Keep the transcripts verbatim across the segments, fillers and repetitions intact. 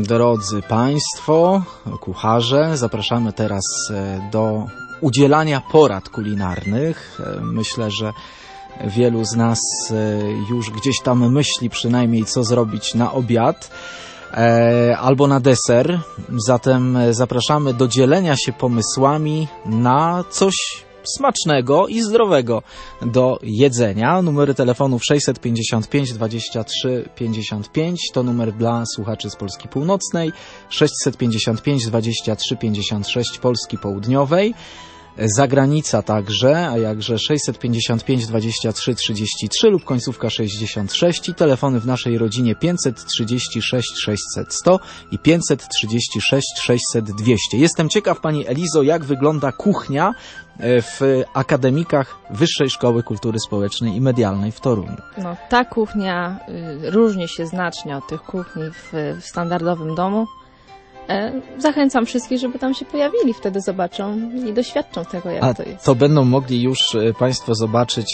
Drodzy Państwo, kucharze, zapraszamy teraz do udzielania porad kulinarnych. Myślę, że wielu z nas już gdzieś tam myśli przynajmniej, co zrobić na obiad albo na deser. Zatem zapraszamy do dzielenia się pomysłami na coś smacznego i zdrowego do jedzenia. Numery telefonów sześćset pięćdziesiąt pięć dwadzieścia trzy pięćdziesiąt pięć to numer dla słuchaczy z Polski Północnej, sześćset pięćdziesiąt pięć dwadzieścia trzy pięćdziesiąt sześć Polski Południowej. Zagranica także, a jakże sześćset pięćdziesiąt pięć dwadzieścia trzy trzydzieści trzy lub końcówka sześćdziesiąt sześć i telefony w naszej rodzinie pięćset trzydzieści sześć sześćset sto i pięćset trzydzieści sześć sześćset dwieście. Jestem ciekaw, Pani Elizo, jak wygląda kuchnia w akademikach Wyższej Szkoły Kultury Społecznej i Medialnej w Toruniu. No, ta kuchnia y, różni się znacznie od tych kuchni w, w standardowym domu. E, zachęcam wszystkich, żeby tam się pojawili, wtedy zobaczą i doświadczą tego, jak A to jest. To będą mogli już Państwo zobaczyć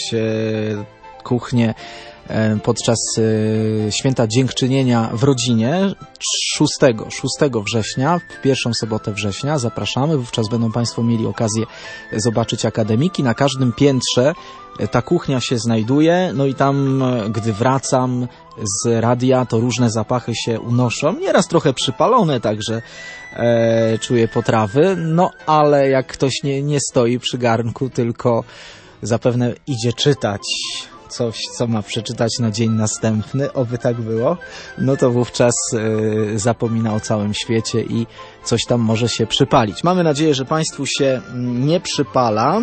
e, kuchnię e, podczas e, Święta Dziękczynienia w rodzinie szóstego września, w pierwszą sobotę września. Zapraszamy, wówczas będą Państwo mieli okazję zobaczyć akademiki. Na każdym piętrze ta kuchnia się znajduje, no i tam, gdy wracam z radia, to różne zapachy się unoszą, nieraz trochę przypalone, także e, czuję potrawy, no ale jak ktoś nie, nie stoi przy garnku, tylko zapewne idzie czytać coś, co ma przeczytać na dzień następny, oby tak było, no to wówczas e, zapomina o całym świecie i coś tam może się przypalić. Mamy nadzieję, że Państwu się nie przypala.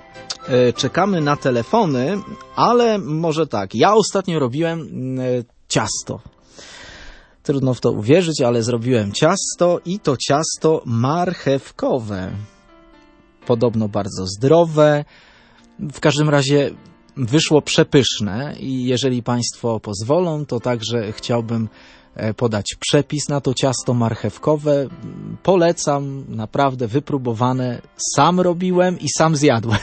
Czekamy na telefony, ale może tak, ja ostatnio robiłem ciasto. Trudno w to uwierzyć, ale zrobiłem ciasto i to ciasto marchewkowe. Podobno bardzo zdrowe. W każdym razie wyszło przepyszne i jeżeli Państwo pozwolą, to także chciałbym podać przepis na to ciasto marchewkowe. Polecam, naprawdę wypróbowane. Sam robiłem i sam zjadłem.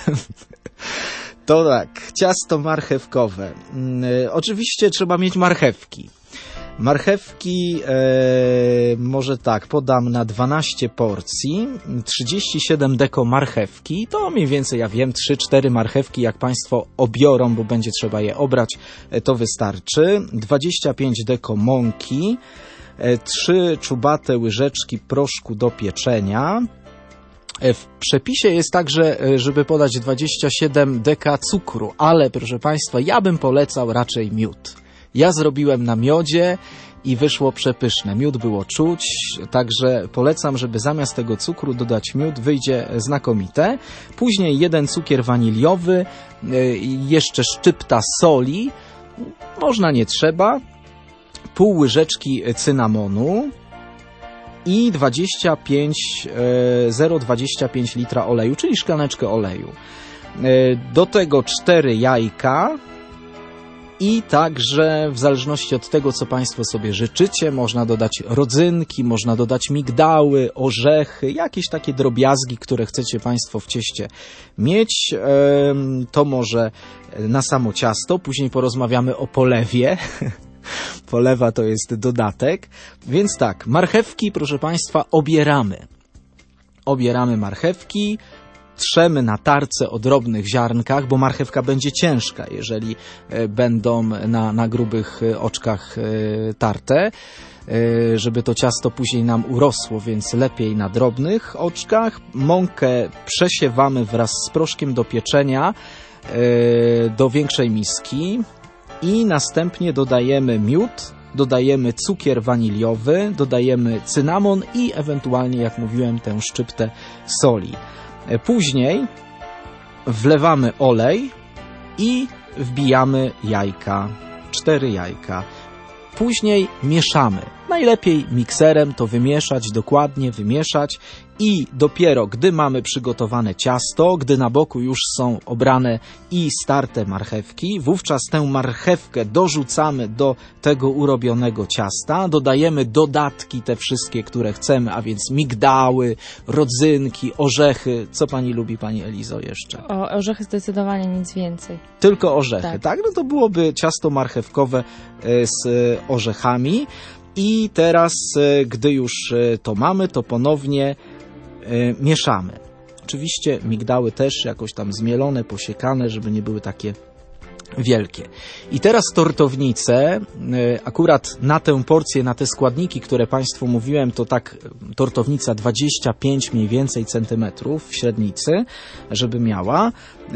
To tak, ciasto marchewkowe. Oczywiście trzeba mieć marchewki. Marchewki, e, może tak, podam na dwanaście porcji, trzydzieści siedem deko marchewki, to mniej więcej, ja wiem, trzy cztery marchewki, jak Państwo obiorą, bo będzie trzeba je obrać, to wystarczy, dwadzieścia pięć deko mąki, e, trzy czubate łyżeczki proszku do pieczenia. W przepisie jest także, żeby podać dwadzieścia siedem deka cukru, ale proszę Państwa, ja bym polecał raczej miód. Ja zrobiłem na miodzie i wyszło przepyszne. Miód było czuć, także polecam, żeby zamiast tego cukru dodać miód, wyjdzie znakomite. Później jeden cukier waniliowy, jeszcze szczypta soli, można nie trzeba, pół łyżeczki cynamonu i dwadzieścia pięć, zero przecinek dwadzieścia pięć litra oleju, czyli szklaneczkę oleju. Do tego cztery jajka. I także w zależności od tego, co Państwo sobie życzycie, można dodać rodzynki, można dodać migdały, orzechy, jakieś takie drobiazgi, które chcecie Państwo w cieście mieć. To może na samo ciasto, później porozmawiamy o polewie. Polewa to jest dodatek. Więc tak, marchewki, proszę Państwa, obieramy. Obieramy marchewki. Trzemy na tarce o drobnych ziarnkach, bo marchewka będzie ciężka, jeżeli będą na, na grubych oczkach tarte, żeby to ciasto później nam urosło, więc lepiej na drobnych oczkach. Mąkę przesiewamy wraz z proszkiem do pieczenia do większej miski i następnie dodajemy miód, dodajemy cukier waniliowy, dodajemy cynamon i ewentualnie, jak mówiłem, tę szczyptę soli. Później wlewamy olej i wbijamy jajka, cztery jajka. Później mieszamy. Najlepiej mikserem to wymieszać, dokładnie wymieszać i dopiero gdy mamy przygotowane ciasto, gdy na boku już są obrane i starte marchewki, wówczas tę marchewkę dorzucamy do tego urobionego ciasta, dodajemy dodatki te wszystkie, które chcemy, a więc migdały, rodzynki, orzechy. Co Pani lubi, Pani Elizo, jeszcze? O orzechy zdecydowanie, nic więcej. Tylko orzechy, tak? tak? No to byłoby ciasto marchewkowe z orzechami. I teraz, gdy już to mamy, to ponownie mieszamy. Oczywiście migdały też jakoś tam zmielone, posiekane, żeby nie były takie wielkie. I teraz tortownicę, akurat na tę porcję, na te składniki, które Państwu mówiłem, to tak tortownica dwadzieścia pięć mniej więcej centymetrów w średnicy, żeby miała.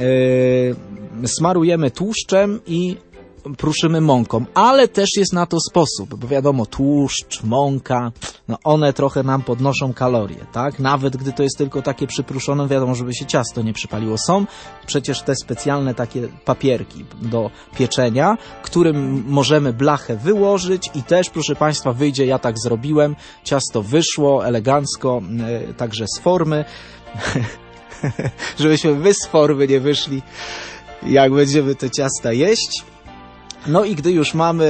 Smarujemy tłuszczem i pruszymy mąką, ale też jest na to sposób, bo wiadomo, tłuszcz, mąka, no one trochę nam podnoszą kalorie, tak? Nawet gdy to jest tylko takie przypruszone, wiadomo, żeby się ciasto nie przypaliło. Są przecież te specjalne takie papierki do pieczenia, którym możemy blachę wyłożyć i też, proszę Państwa, wyjdzie, ja tak zrobiłem, ciasto wyszło elegancko, yy, także z formy, żebyśmy my z formy nie wyszli, jak będziemy te ciasta jeść. No i gdy już mamy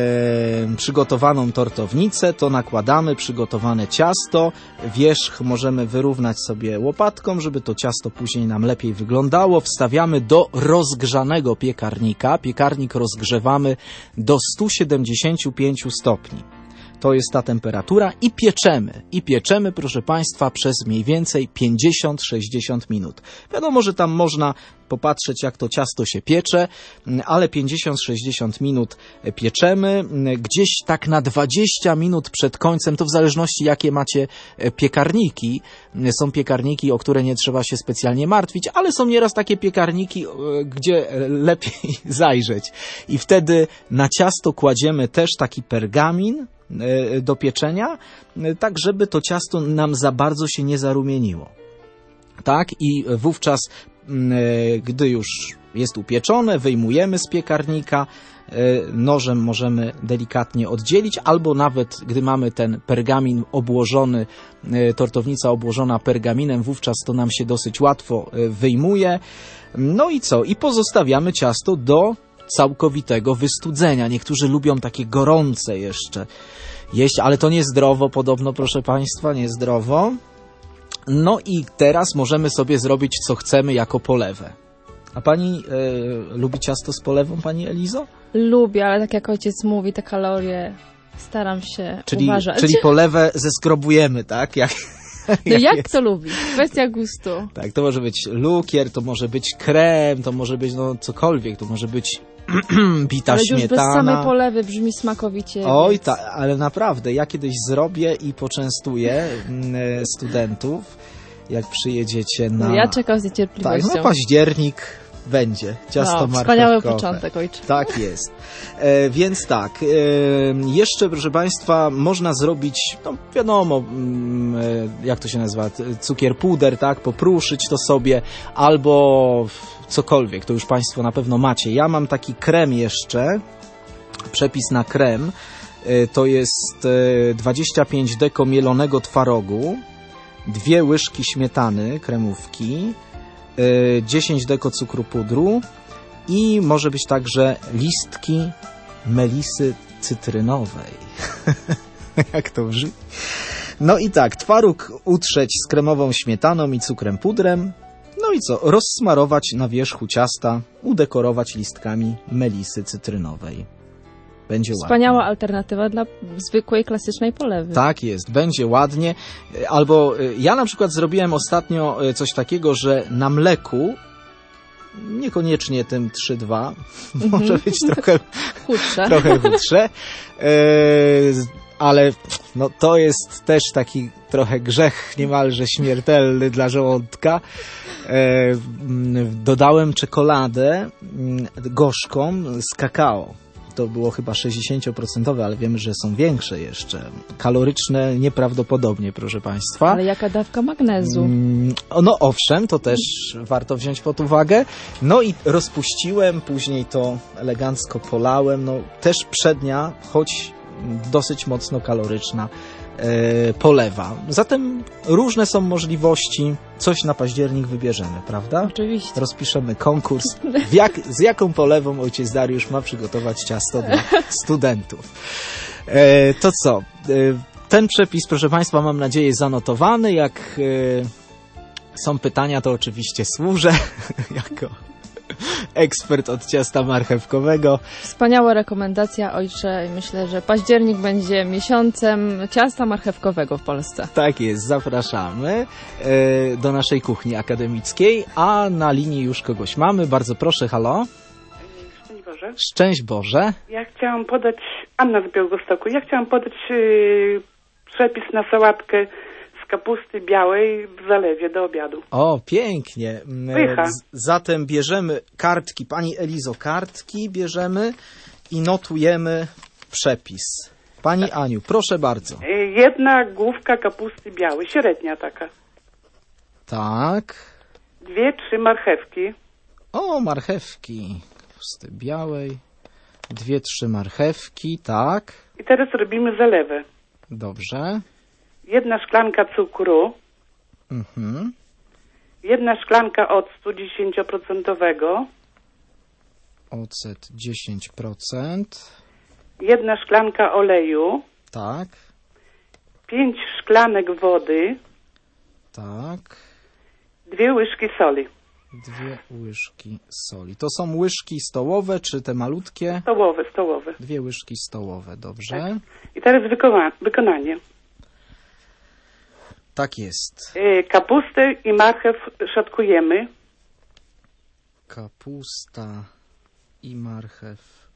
e, przygotowaną tortownicę, to nakładamy przygotowane ciasto. Wierzch możemy wyrównać sobie łopatką, żeby to ciasto później nam lepiej wyglądało. Wstawiamy do rozgrzanego piekarnika. Piekarnik rozgrzewamy do stu siedemdziesięciu pięciu stopni. To jest ta temperatura i pieczemy. I pieczemy, proszę Państwa, przez mniej więcej pięćdziesiąt sześćdziesiąt minut. Wiadomo, że tam można popatrzeć, jak to ciasto się piecze, ale pięćdziesiąt sześćdziesiąt minut pieczemy. Gdzieś tak na dwadzieścia minut przed końcem, to w zależności jakie macie piekarniki. Są piekarniki, o które nie trzeba się specjalnie martwić, ale są nieraz takie piekarniki, gdzie lepiej zajrzeć. I wtedy na ciasto kładziemy też taki pergamin do pieczenia, tak żeby to ciasto nam za bardzo się nie zarumieniło. Tak, i wówczas, gdy już jest upieczone, wyjmujemy z piekarnika, nożem możemy delikatnie oddzielić, albo nawet gdy mamy ten pergamin obłożony, tortownica obłożona pergaminem, wówczas to nam się dosyć łatwo wyjmuje. No i co? I pozostawiamy ciasto do całkowitego wystudzenia. Niektórzy lubią takie gorące jeszcze jeść, ale to niezdrowo podobno, proszę Państwa, niezdrowo. No i teraz możemy sobie zrobić, co chcemy jako polewę. A Pani e, lubi ciasto z polewą, Pani Elizo? Lubię, ale tak jak ojciec mówi, te kalorie staram się czyli, uważać. Czyli polewę zeskrobujemy, tak? Jak, no jak, jak jest. to lubi? Kwestia gustu. Tak, to może być lukier, to może być krem, to może być no cokolwiek, to może być bita ale śmietana. już bez samej polewy brzmi smakowicie. Oj, więc... ta, ale naprawdę, ja kiedyś zrobię i poczęstuję studentów, jak przyjedziecie na... No ja czekam z niecierpliwością. Tak, no październik będzie, ciasto no, marchewkowe. Wspaniały początek, ojcze. Tak jest. E, więc tak, e, jeszcze, proszę Państwa, można zrobić, no wiadomo, e, jak to się nazywa, cukier puder, tak, popruszyć to sobie, albo cokolwiek, to już Państwo na pewno macie. Ja mam taki krem jeszcze, przepis na krem, e, to jest e, dwadzieścia pięć deko mielonego twarogu, dwie łyżki śmietany, kremówki, dziesięć deko cukru pudru i może być także listki melisy cytrynowej. Jak to brzmi? No i tak, twaróg utrzeć z kremową śmietaną i cukrem pudrem. No i co? Rozsmarować na wierzchu ciasta, udekorować listkami melisy cytrynowej. Będzie Wspaniała ładnie. alternatywa dla zwykłej, klasycznej polewy. Tak jest, będzie ładnie. Albo ja na przykład zrobiłem ostatnio coś takiego, że na mleku, niekoniecznie tym trzy dwa, mm-hmm. może być trochę chudsze, trochę chudsze, ale no to jest też taki trochę grzech niemalże śmiertelny dla żołądka. Dodałem czekoladę gorzką z kakao. To było chyba sześćdziesiąt procent, ale wiemy, że są większe jeszcze. Kaloryczne nieprawdopodobnie, proszę Państwa. Ale jaka dawka magnezu? No owszem, to też warto wziąć pod uwagę. No i rozpuściłem, później to elegancko polałem. No też przednia, choć dosyć mocno kaloryczna e, polewa. Zatem różne są możliwości. Coś na październik wybierzemy, prawda? Oczywiście. Rozpiszemy konkurs. W jak, z jaką polewą ojciec Dariusz ma przygotować ciasto dla studentów. E, to co? E, ten przepis, proszę Państwa, mam nadzieję zanotowany. Jak e, są pytania, to oczywiście służę jako Ekspert od ciasta marchewkowego. Wspaniała rekomendacja, ojcze. Myślę, że październik będzie miesiącem ciasta marchewkowego w Polsce. Tak jest, zapraszamy e, do naszej kuchni akademickiej, a na linii już kogoś mamy. Bardzo proszę, halo. Szczęść Boże. Szczęść Boże. Ja chciałam podać, Anna z Białegostoku, ja chciałam podać yy, przepis na sałatkę z kapusty białej w zalewie do obiadu. O, pięknie. Pycha. Z, zatem bierzemy kartki, pani Elizo, kartki bierzemy i notujemy przepis. Pani Aniu, proszę bardzo. Yy, jedna główka kapusty białej, średnia taka. Tak. Dwie, trzy marchewki. O, marchewki. Kapusty białej. Dwie, trzy marchewki, tak. I teraz robimy zalewę. Dobrze. Jedna szklanka cukru. Mhm. Jedna szklanka octu dziesięcioprocentowego. Ocet dziesięć procent. Jedna szklanka oleju. Tak, Pięć szklanek wody. tak. Dwie łyżki soli. Dwie łyżki soli. To są łyżki stołowe, czy te malutkie? Stołowe, stołowe. Dwie łyżki stołowe, dobrze. Tak. I teraz wykona- wykonanie. Tak jest. Yy, kapustę i marchew szatkujemy. Kapusta i marchew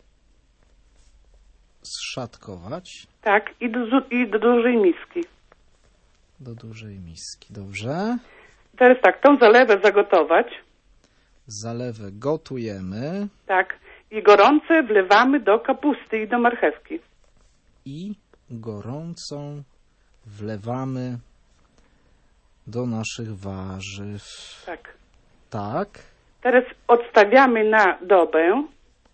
zszatkować Tak, i do, zu- i do dużej miski. do dużej miski, dobrze. Teraz tak, tą zalewę zagotować. Zalewę gotujemy Tak, i gorące wlewamy do kapusty i do marchewki. i gorącą wlewamy do naszych warzyw. Tak. Tak. Teraz odstawiamy na dobę.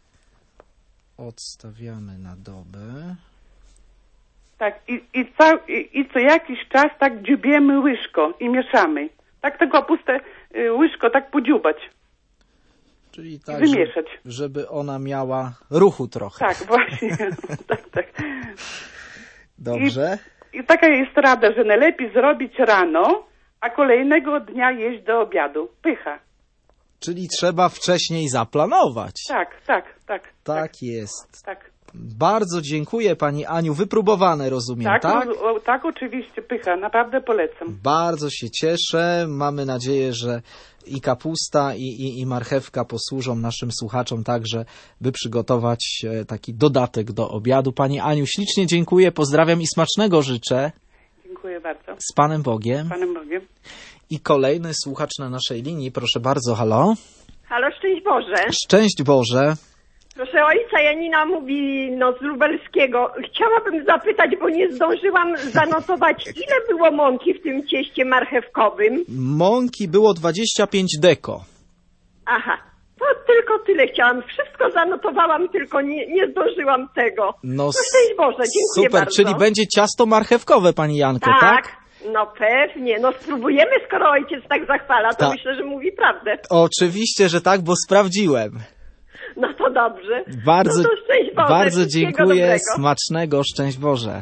Odstawiamy na dobę. Tak, i, i, ca, i, i co jakiś czas tak dziubiemy łyżką i mieszamy. Tak tę kapustę y, łyżko tak podziubać. Czyli I tak, wymieszać. żeby, żeby ona miała ruchu trochę. Tak, właśnie. tak, tak. Dobrze. I taka jest rada, że najlepiej zrobić rano, a kolejnego dnia jeść do obiadu. Pycha. Czyli trzeba wcześniej zaplanować. Tak, tak, tak. Tak jest. Tak, Bardzo dziękuję pani Aniu. Wypróbowane, rozumiem, tak, tak? o, o, tak oczywiście, pycha. Naprawdę polecam. Bardzo się cieszę. Mamy nadzieję, że i kapusta, i, i, i marchewka posłużą naszym słuchaczom także, by przygotować e, taki dodatek do obiadu. Pani Aniu, ślicznie dziękuję, pozdrawiam i smacznego życzę. Dziękuję bardzo. Z Panem Bogiem. Panem Bogiem. I kolejny słuchacz na naszej linii. Proszę bardzo, halo. Halo, szczęść Boże. Szczęść Boże. Proszę ojca, Janina mówi no, z lubelskiego. Chciałabym zapytać, bo nie zdążyłam zanotować, ile było mąki w tym cieście marchewkowym. Mąki było dwadzieścia pięć deko. Aha, to tylko tyle chciałam. Wszystko zanotowałam, tylko nie, nie zdążyłam tego. No, No szczęść Boże, dziękuję super, bardzo. czyli będzie ciasto marchewkowe, pani Janko, tak? Tak, no pewnie. No spróbujemy, skoro ojciec tak zachwala, to Tak. myślę, że mówi prawdę. Oczywiście, że tak, bo sprawdziłem. No to dobrze. Bardzo, no to szczęść Boże, bardzo wszystkiego dziękuję, dobrego. smacznego, szczęść Boże.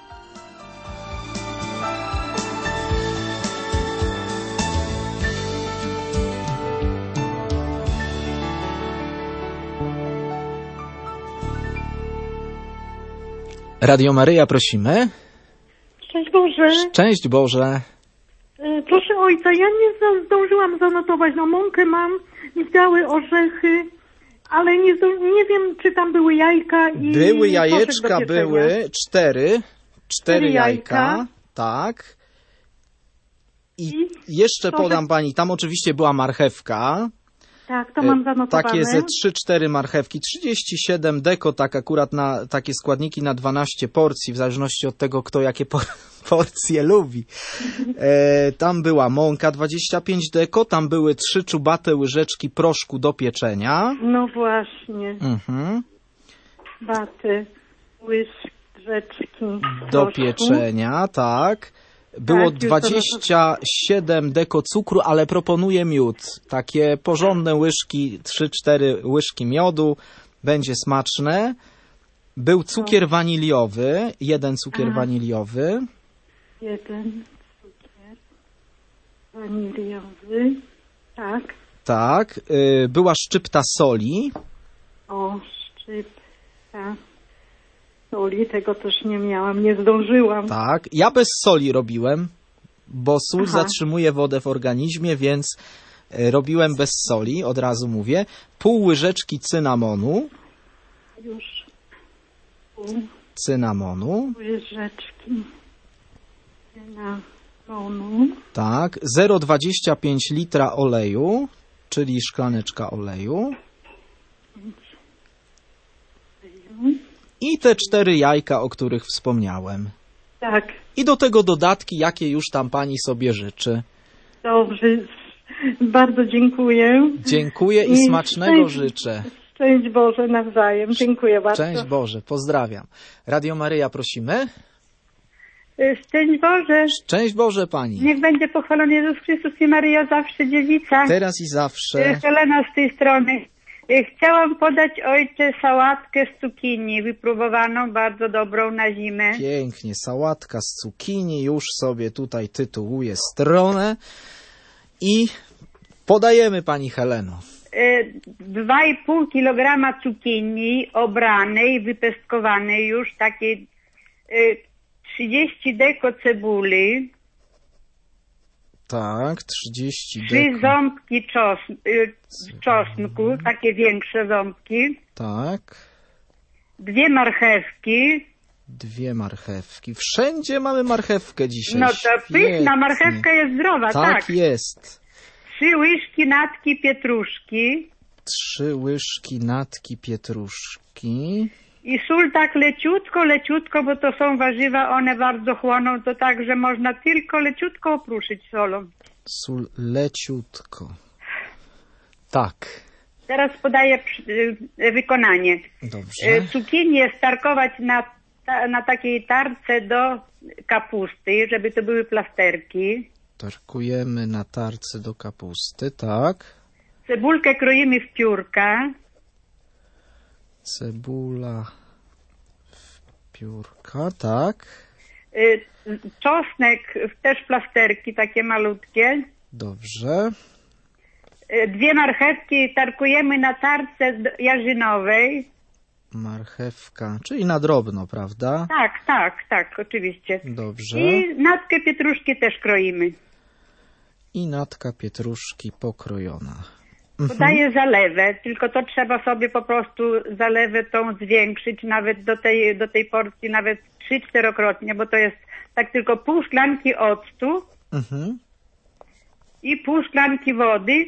Radio Maryja, prosimy. Szczęść Boże. Szczęść Boże. E, Proszę ojca, ja nie za- zdążyłam zanotować. No mąkę mam, białe orzechy, ale nie, zdo- nie wiem, czy tam były jajka i Były soczek jajeczka, do pieczenia. były cztery. Cztery jajka, jajka. tak. I I jeszcze soczek- podam pani, tam oczywiście była marchewka. Tak, to mam zanotowane. Takie ze trzy cztery marchewki, trzydzieści siedem deko, tak akurat na takie składniki na dwanaście porcji, w zależności od tego, kto jakie por porcje lubi. E, tam była mąka dwadzieścia pięć deko, tam były trzy czubate łyżeczki proszku do pieczenia. No właśnie, Mhm. baty, łyżeczki Do proszku. pieczenia, tak. Było Tak, już to dwadzieścia siedem deko cukru, ale proponuję miód. Takie porządne łyżki, trzy cztery łyżki miodu. Będzie smaczne. Był cukier waniliowy, jeden cukier Aha. waniliowy. Jeden cukier waniliowy, tak. Tak. Y, była szczypta soli. O, szczypta soli, tego też nie miałam, nie zdążyłam. Tak. Ja bez soli robiłem, bo sól Aha. zatrzymuje wodę w organizmie, więc y, robiłem bez soli, od razu mówię. Pół łyżeczki cynamonu. Już pół Cynamonu. łyżeczki cynamonu. Tak. zero przecinek dwadzieścia pięć litra oleju, czyli szklaneczka oleju. I te cztery jajka, o których wspomniałem. Tak, I do tego dodatki, jakie już tam pani sobie życzy. dobrze. Bardzo dziękuję. Dziękuję i I smacznego szczęść- życzę. Szczęść Boże nawzajem. Dziękuję bardzo. Szczęść Boże, pozdrawiam. Radio Maryja prosimy. Szczęść Boże, Szczęść Boże pani. niech będzie pochwalony Jezus Chrystus i Maryja zawsze dziewica. Teraz i zawsze. Helena z tej strony. Chciałam podać ojcze sałatkę z cukinii, wypróbowaną, bardzo dobrą na zimę. Pięknie, sałatka z cukinii, już sobie tutaj tytułuję stronę i podajemy pani Heleno. Dwa i pół kilograma cukinii obranej, wypestkowanej już, takiej trzydzieści deko cebuli, Tak, trzydzieści trzy deko. ząbki czosn- y, czosnku, takie większe ząbki, Tak, dwie marchewki. dwie marchewki. Wszędzie mamy marchewkę dzisiaj. No to pyszna, Świetnie. marchewka jest zdrowa, Tak, tak. jest. Trzy łyżki natki pietruszki Trzy łyżki natki pietruszki. i sól tak leciutko, leciutko, bo to są warzywa, one bardzo chłoną, to tak, że można tylko leciutko opruszyć solą. Sól leciutko. Tak, Teraz podaję przy- y, wykonanie. dobrze. Y, Cukinię starkować na, ta, na takiej tarce do kapusty, żeby to były plasterki. Tarkujemy na tarce do kapusty, tak. Cebulkę kroimy w piórka. Cebula w piórka, tak. Y, Czosnek też plasterki takie malutkie. Dobrze. Y, Dwie marchewki tarkujemy na tarce d- jarzynowej. Marchewka, czyli na drobno, prawda? Tak, tak, tak, oczywiście. Dobrze. I natkę pietruszki też kroimy. I natka pietruszki pokrojona. Podaję zalewę, tylko to trzeba sobie po prostu zalewę tą zwiększyć nawet do tej, do tej porcji, nawet trzy, czterokrotnie, bo to jest tak tylko pół szklanki octu Mhm. i pół szklanki wody,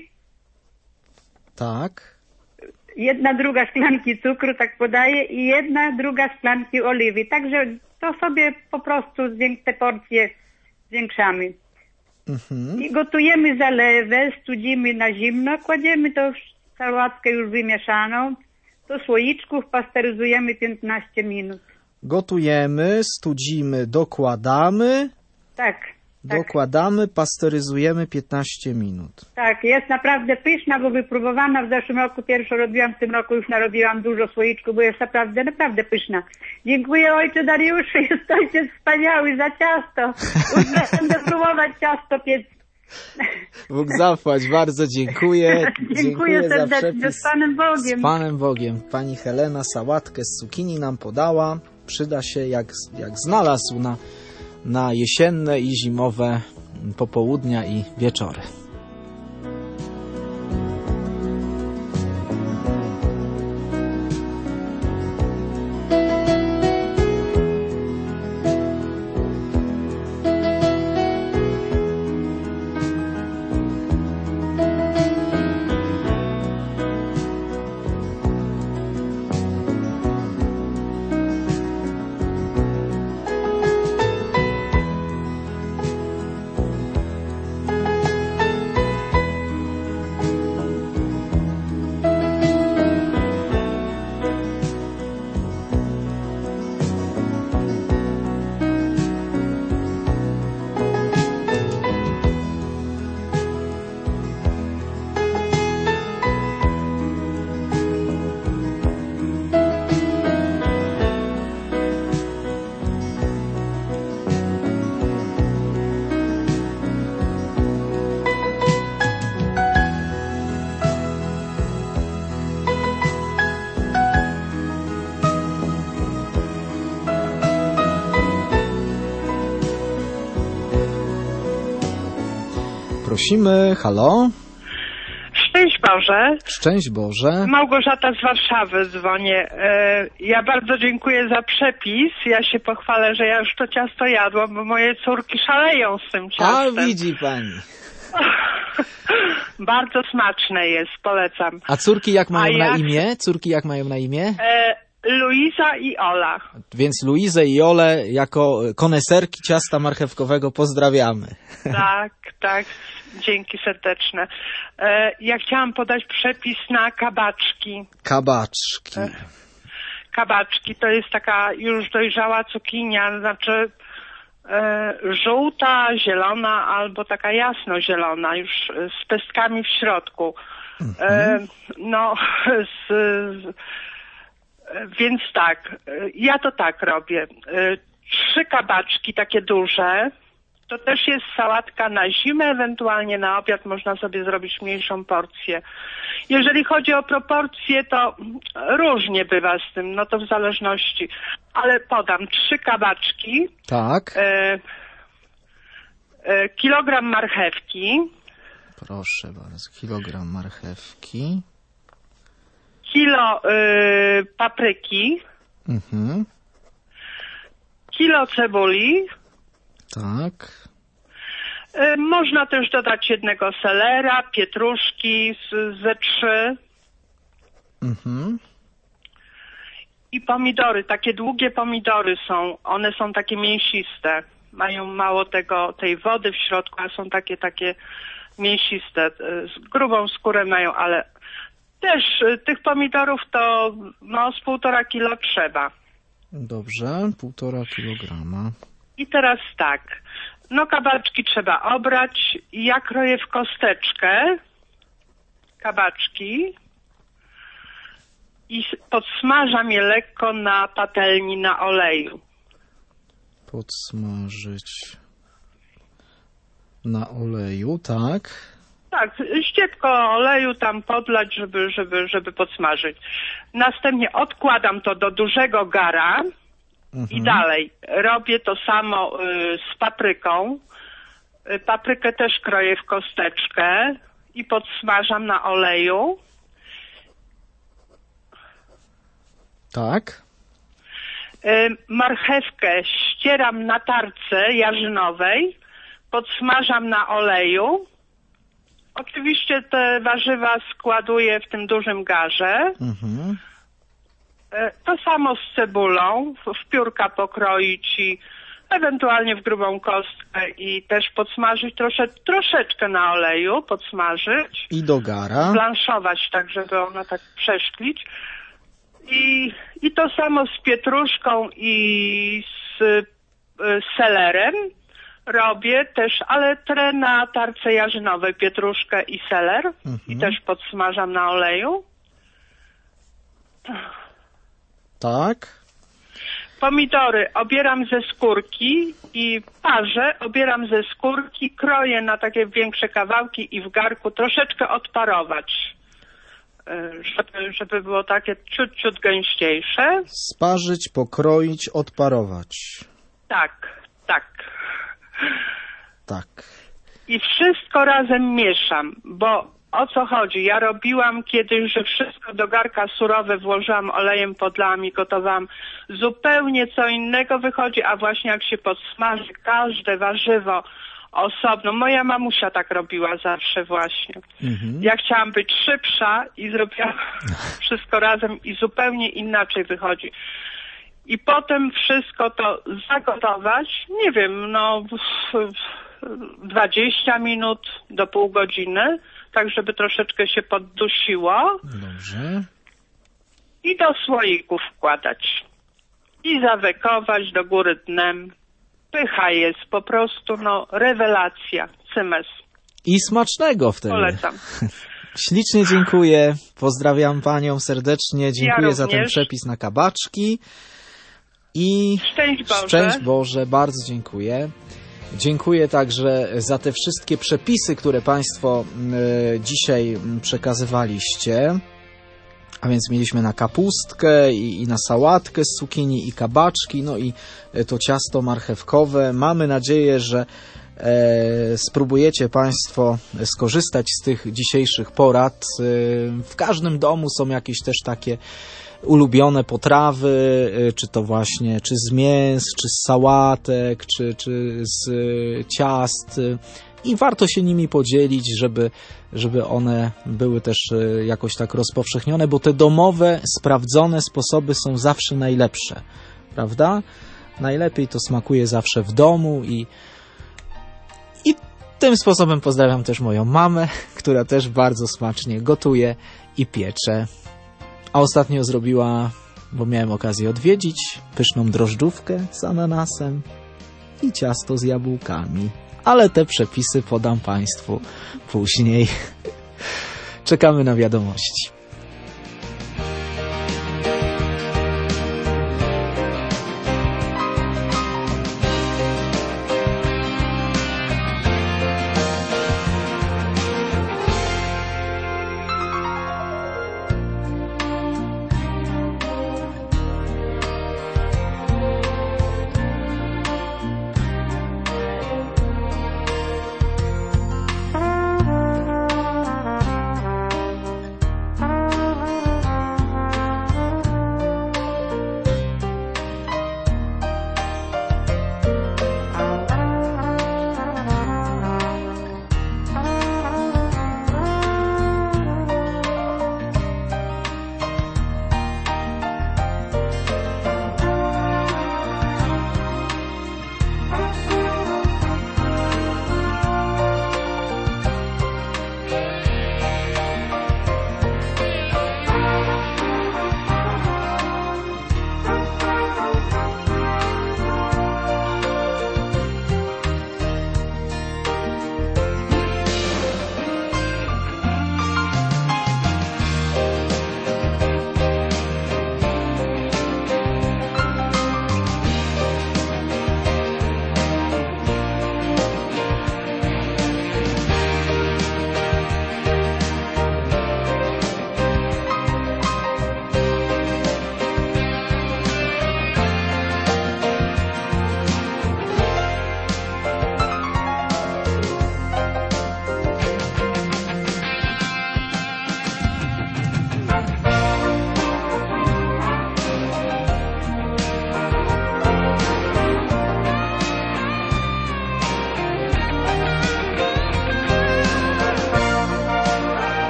Tak. jedna druga szklanki cukru, tak podaję, i jedna druga szklanki oliwy. Także to sobie po prostu zwięk- te porcje zwiększamy. Mhm. I gotujemy zalewę, studzimy na zimno, kładziemy to w sałatkę już wymieszaną, do słoiczków, pasteryzujemy piętnaście minut. Gotujemy, studzimy, dokładamy, Tak, tak, dokładamy, pasteryzujemy piętnaście minut. tak. Jest naprawdę pyszna, bo wypróbowana w zeszłym roku, pierwszą robiłam, w tym roku już narobiłam dużo słoiczków, bo jest naprawdę, naprawdę pyszna. Dziękuję ojcze Dariuszu, jest ojciec wspaniały za ciasto. Już będę próbować ciasto piec. Bóg zapłać, bardzo dziękuję. Dziękuję za serdecznie, przepis. z Panem Bogiem. Z Panem Bogiem. Pani Helena sałatkę z cukinii nam podała. Przyda się jak, jak znalazł na, na jesienne i zimowe popołudnia i wieczory. Prosimy, halo? Szczęść Boże. Szczęść Boże. Małgorzata z Warszawy dzwonię. Ja bardzo dziękuję za przepis. Ja się pochwalę, że ja już to ciasto jadłam, bo moje córki szaleją z tym ciastem. A widzi pani. Bardzo smaczne jest, polecam. A córki jak mają A na jak... imię? Córki jak mają na imię? E, Luiza i Ola. Więc Luizę i Olę jako koneserki ciasta marchewkowego pozdrawiamy. Tak, tak. Dzięki serdeczne. E, ja chciałam podać przepis na kabaczki. Kabaczki. E, kabaczki to jest taka już dojrzała cukinia, znaczy e, żółta, zielona albo taka jasno-zielona, już z pestkami w środku. E, no, z, z, więc tak, ja to tak robię. E, trzy kabaczki takie duże. To też jest sałatka na zimę, ewentualnie na obiad można sobie zrobić mniejszą porcję. Jeżeli chodzi o proporcje, to różnie bywa z tym, no to w zależności. Ale podam trzy kabaczki, tak. e, e, kilogram marchewki. Proszę bardzo, kilogram marchewki. Kilo e, papryki. Mhm. Kilo cebuli. Tak. Można też dodać jednego selera, pietruszki z, ze trzy. Mhm. I pomidory, takie długie pomidory są, one są takie mięsiste. Mają mało tego, tej wody w środku, a są takie, takie mięsiste. Z grubą skórę mają, ale też tych pomidorów to no z półtora kilo trzeba. Dobrze, półtora kilograma. I teraz tak, no kabaczki trzeba obrać, ja kroję w kosteczkę kabaczki i podsmażam je lekko na patelni na oleju. Podsmażyć na oleju, tak? Tak, ściepko oleju tam podlać, żeby, żeby, żeby podsmażyć. Następnie odkładam to do dużego gara. I dalej, robię to samo y, z papryką. Y, paprykę też kroję w kosteczkę i podsmażam na oleju. Tak. Y, marchewkę ścieram na tarce jarzynowej, podsmażam na oleju. Oczywiście te warzywa składuję w tym dużym garze. Mhm. To samo z cebulą, w piórka pokroić i ewentualnie w grubą kostkę i też podsmażyć trosze, troszeczkę na oleju, podsmażyć. I do gara. Blanszować tak, żeby ona tak przeszklić. I, i to samo z pietruszką i z, z selerem robię też, ale trę na tarce jarzynowej pietruszkę i seler. Mhm. I też podsmażam na oleju. Tak. Pomidory obieram ze skórki i parzę, obieram ze skórki, kroję na takie większe kawałki i w garku troszeczkę odparować, żeby, żeby było takie ciut, ciut gęściejsze. Sparzyć, pokroić, odparować. Tak, tak. Tak. I wszystko razem mieszam, bo o co chodzi? Ja robiłam kiedyś, że wszystko do garka surowe włożyłam, olejem podlałam i gotowałam. Zupełnie co innego wychodzi, a właśnie jak się podsmaży każde warzywo osobno. Moja mamusia tak robiła zawsze właśnie. Mhm. Ja chciałam być szybsza i zrobiłam wszystko razem i zupełnie inaczej wychodzi. I potem wszystko to zagotować, nie wiem, no dwadzieścia minut do pół godziny, tak żeby troszeczkę się poddusiło. Dobrze. I do słoików wkładać. I zawekować do góry dnem. Pycha jest, po prostu no rewelacja, cymes. I smacznego wtedy. Polecam. Ślicznie dziękuję, pozdrawiam panią serdecznie, dziękuję ja za ten przepis na kabaczki. I szczęść Boże. Szczęść Boże, bardzo dziękuję. Dziękuję także za te wszystkie przepisy, które państwo y, dzisiaj przekazywaliście. A więc mieliśmy na kapustkę i, i na sałatkę z cukinii i kabaczki, no i to ciasto marchewkowe. Mamy nadzieję, że spróbujecie Państwo skorzystać z tych dzisiejszych porad. W każdym domu są jakieś też takie ulubione potrawy, czy to właśnie, czy z mięs, czy z sałatek, czy, czy z ciast, i warto się nimi podzielić, żeby, żeby one były też jakoś tak rozpowszechnione, bo te domowe, sprawdzone sposoby są zawsze najlepsze, prawda? Najlepiej to smakuje zawsze w domu i, i tym sposobem pozdrawiam też moją mamę, która też bardzo smacznie gotuje i piecze. A ostatnio zrobiła, bo miałem okazję odwiedzić, pyszną drożdżówkę z ananasem i ciasto z jabłkami. Ale te przepisy podam Państwu później. Czekamy na wiadomości.